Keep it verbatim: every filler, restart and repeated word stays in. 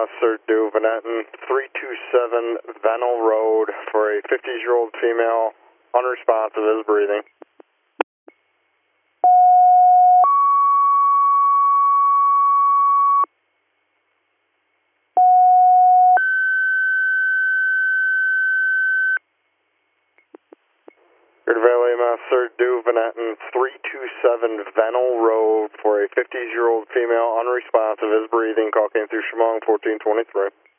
Sir Du Vanetten, three two seven Venel Road for a fifty-year-old female, unresponsive, is breathing. Valley Master Du Vanetten, three two seven Venel Road for a fifty-year-old female, unresponsive, is breathing. Call came through Chemung, fourteen twenty-three.